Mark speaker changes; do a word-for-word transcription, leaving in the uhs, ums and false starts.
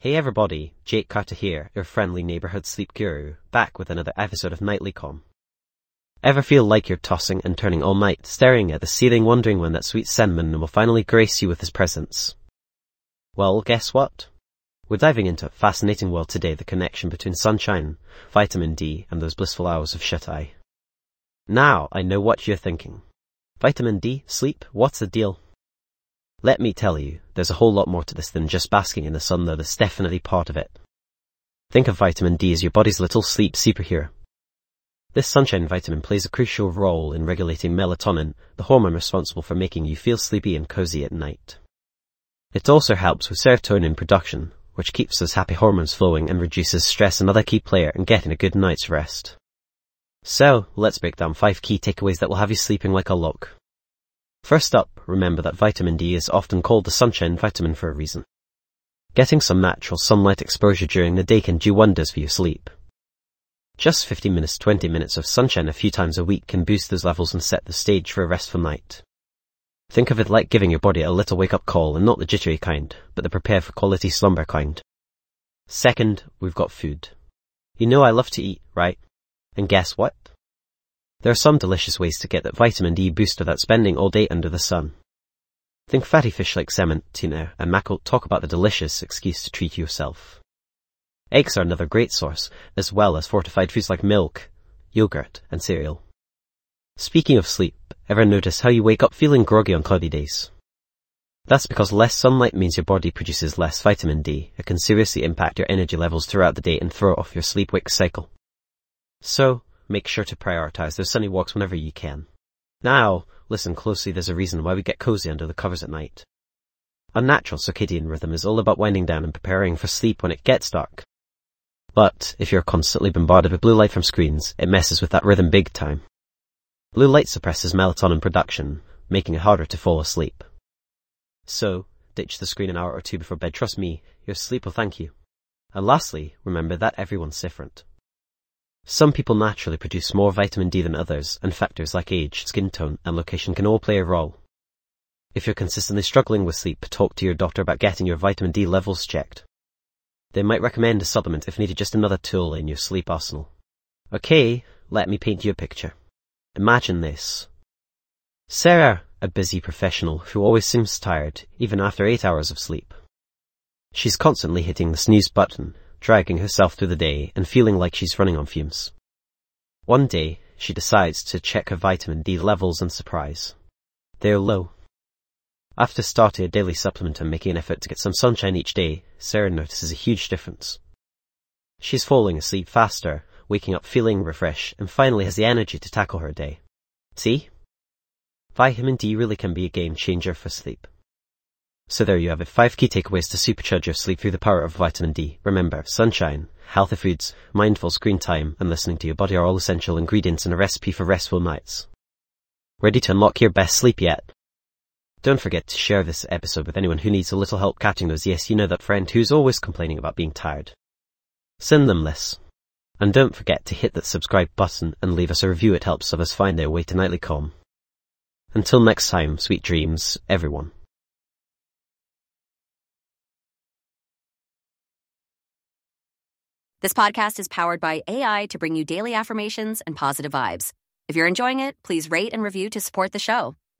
Speaker 1: Hey everybody, Jake Carter here, your friendly neighborhood sleep guru, back with another episode of Nightly Calm. Ever feel like you're tossing and turning all night, staring at the ceiling, wondering when that sweet Sandman will finally grace you with his presence? Well, guess what? We're diving into a fascinating world today, the connection between sunshine, vitamin D, and those blissful hours of shut-eye. Now, I know what you're thinking. Vitamin D, sleep, what's the deal? Let me tell you, there's a whole lot more to this than just basking in the sun, though that's definitely part of it. Think of vitamin D as your body's little sleep superhero. This sunshine vitamin plays a crucial role in regulating melatonin, the hormone responsible for making you feel sleepy and cozy at night. It also helps with serotonin production, which keeps those happy hormones flowing and reduces stress, another key player in getting a good night's rest. So, let's break down five key takeaways that will have you sleeping like a log. First up, remember that vitamin D is often called the sunshine vitamin for a reason. Getting some natural sunlight exposure during the day can do wonders for your sleep. Just fifteen minutes to twenty minutes of sunshine a few times a week can boost those levels and set the stage for a restful night. Think of it like giving your body a little wake-up call, and not the jittery kind, but the prepare for quality slumber kind. Second, we've got food. You know I love to eat, right? And guess what? There are some delicious ways to get that vitamin D boost without spending all day under the sun. Think fatty fish like salmon, tuna, and mackerel. Talk about the delicious excuse to treat yourself. Eggs are another great source, as well as fortified foods like milk, yogurt, and cereal. Speaking of sleep, ever notice how you wake up feeling groggy on cloudy days? That's because less sunlight means your body produces less vitamin D. It can seriously impact your energy levels throughout the day and throw off your sleep-wake cycle. So, make sure to prioritize those sunny walks whenever you can. Now, listen closely, there's a reason why we get cozy under the covers at night. Our natural circadian rhythm is all about winding down and preparing for sleep when it gets dark. But, if you're constantly bombarded with blue light from screens, it messes with that rhythm big time. Blue light suppresses melatonin production, making it harder to fall asleep. So, ditch the screen an hour or two before bed. Trust me, your sleep will thank you. And lastly, remember that everyone's different. Some people naturally produce more vitamin D than others, and factors like age, skin tone, and location can all play a role. If you're consistently struggling with sleep, talk to your doctor about getting your vitamin D levels checked. They might recommend a supplement if needed, just another tool in your sleep arsenal. Okay, let me paint you a picture. Imagine this. Sarah, a busy professional who always seems tired, even after eight hours of sleep. She's constantly hitting the snooze button, dragging herself through the day and feeling like she's running on fumes. One day, she decides to check her vitamin D levels and surprise. They're low. After starting a daily supplement and making an effort to get some sunshine each day, Sarah notices a huge difference. She's falling asleep faster, waking up feeling refreshed, and finally has the energy to tackle her day. See? Vitamin D really can be a game changer for sleep. So there you have it, five key takeaways to supercharge your sleep through the power of vitamin D. Remember, sunshine, healthy foods, mindful screen time, and listening to your body are all essential ingredients in a recipe for restful nights. Ready to unlock your best sleep yet? Don't forget to share this episode with anyone who needs a little help catching those, yes, you know, that friend who's always complaining about being tired. Send them this. And don't forget to hit that subscribe button and leave us a review. It helps others find their way to Nightly Calm. Until next time, sweet dreams, everyone.
Speaker 2: This podcast is powered by A I to bring you daily affirmations and positive vibes. If you're enjoying it, please rate and review to support the show.